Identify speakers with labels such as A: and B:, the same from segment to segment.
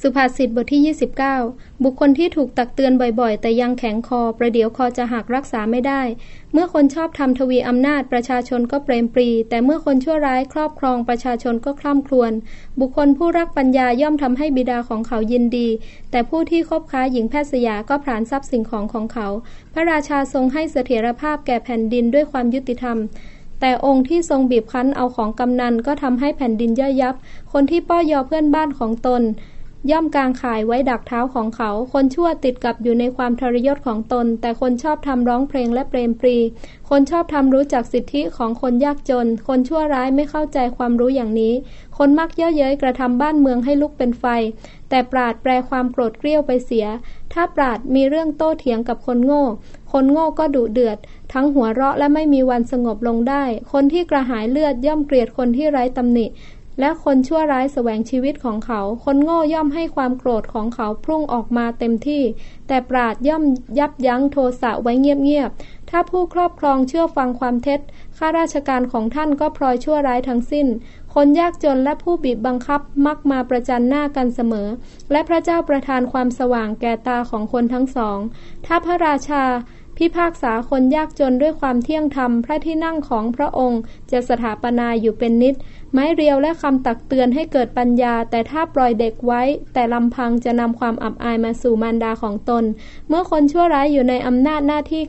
A: สุภาษิตบทที่ 29 บุคคลที่ถูกตักเตือนบ่อยๆแต่ยังแข็งคอประเดี๋ยวคอจะหักรักษาไม่ได้เมื่อคนชอบทำทวีอำนาจประชาชนก็เปรมปรีแต่เมื่อคนชั่วร้ายครอบครองประชาชนก็คล่ำครวญบุคคลผู้รักปัญญาย่อมทำให้บิดาของเขายินดีแต่ผู้ที่คบค้าหญิงแพทย์สยาก็ผลาญทรัพย์สิ่งของเขาพระราชาทรงให้เสถียรภาพแก่แผ่นดินด้วยความยุติธรรมแต่องค์ที่ทรงบีบคั้นเอาของกำนันก็ทำให้แผ่นดินย่อยยับคนที่ป้อยอเพื่อนบ้านของตนย่อมกางข่ายไว้ดักเท้าของเขาคนชั่วติดกับอยู่ในความทรยศของตนแต่คนชอบทำร้องเพลงและเปรมปรีคนชอบทำรู้จักสิทธิของคนยากจนคนชั่วร้ายไม่เข้าใจความรู้อย่างนี้คนมักเย่อเย้ยกระทำบ้านเมืองให้ลุกเป็นไฟแต่ปราชญ์แปลความโกรธเกรี้ยวไปเสียถ้าปราชญ์มีเรื่องโต้เถียงกับคนโง่คนโง่ก็ดุเดือดทั้งหัวเราะและไม่มีวันสงบลงได้คนที่กระหายเลือดย่อมเกลียดคนที่ไร้ตำหนิและคนชั่วร้ายแสวงชีวิตของเขาคนโง่ย่อมให้ความโกรธของเขาพุ่งออกมาเต็มที่แต่ปราชญ์ย่อมยับยั้งโทสะไว้เงียบๆถ้าผู้ครอบครองเชื่อฟังความเท็จข้าราชการของท่านก็พลอยชั่วร้ายทั้งสิ้นคนยากจนและผู้บีบบังคับมักมาประจันหน้ากันเสมอและพระเจ้าประทานความสว่างแก่ตาของคนทั้งสองถ้าพระราชาพิพากษาคนยากจนด้วยความเที่ยงธรรมพระที่นั่งของพระองค์จะสถาปนาอยู่เป็นนิจไม้เรียวและคำตักเตือนให้เกิดปัญญาแต่ถ้าปล่อยเด็กไว้แต่ลำพังจะนำความอับอายมาสู่มารดาของตนเมื่อคนชั่วร้ายอยู่ในอำนาจหน้าที่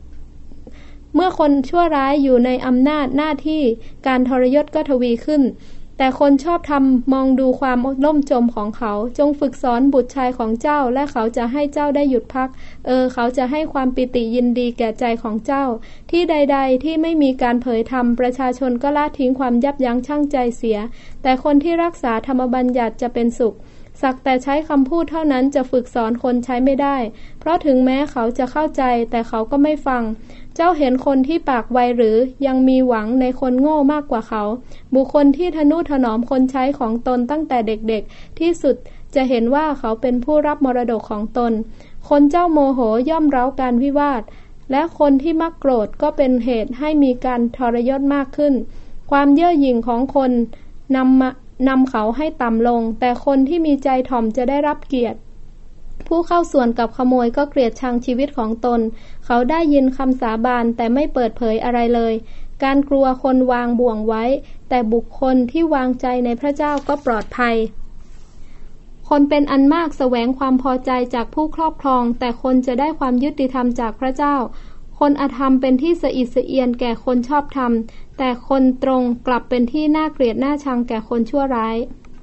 A: การทรยศก็ทวีขึ้นแต่คนชอบทำมองดูความล่มจมของเขาจงฝึกสอนบุตรชายของเจ้าและเขาจะให้เจ้าได้หยุดพักเขาจะให้ความปิติยินดีแก่ใจของเจ้าที่ใดๆที่ไม่มีการเผยธรรมประชาชนก็ละทิ้งความยับยั้งชั่งใจเสียแต่คนที่รักษาธรรมบัญญัติจะเป็นสุขสักแต่ใช้คำพูดเท่านั้นจะฝึกสอนคนใช้ไม่ได้เพราะถึงแม้เขาจะเข้าใจแต่เขาก็ไม่ฟังเจ้าเห็นคนที่ปากไวหรือยังมีหวังในคนโง่มากกว่าเขาบุคคลที่ทนุถนอมคนใช้ของตนตั้งแต่เด็กๆที่สุดจะเห็นว่าเขาเป็นผู้รับมรดกของตนคนเจ้าโมโหย่อมเร้าการวิวาทและคนที่มักโกรธก็เป็นเหตุให้มีการทรยศมากขึ้นความเย่อหยิ่งของคนนำเขาให้ต่ำลงแต่คนที่มีใจถ่อมจะได้รับเกียรติผู้เข้าส่วนกับขโมยก็เกลียดชังชีวิตของตนเขาได้ยินคำสาบานแต่ไม่เปิดเผยอะไรเลยการกลัวคนวางบ่วงไว้แต่บุคคลที่วางใจในพระเจ้าก็ปลอดภัยคนเป็นอันมากแสวงความพอใจจากผู้ครอบครองแต่คนจะได้ความยุติธรรมจากพระเจ้าคนอธรรมเป็นที่สะอิดสะเอียนแก่คนชอบธรรมแต่คนตรงกลับเป็นที่น่าเกลียดน่าชังแก่คนชั่วร้าย